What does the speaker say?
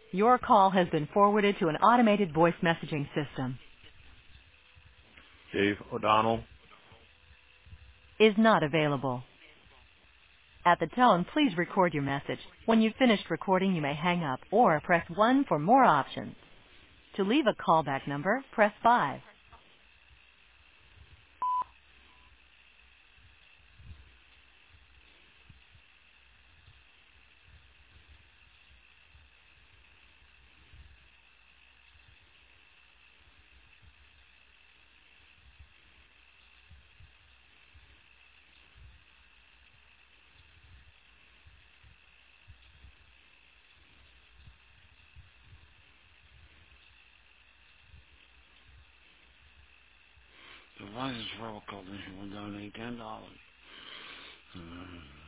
Your call has been forwarded to an automated voice messaging system. Dave O'Donnell. Is not available. At the tone, please record your message. When you've finished recording, you may hang up or press 1 for more options. To leave a callback number, press 5. The license for all called in. He will donate $10.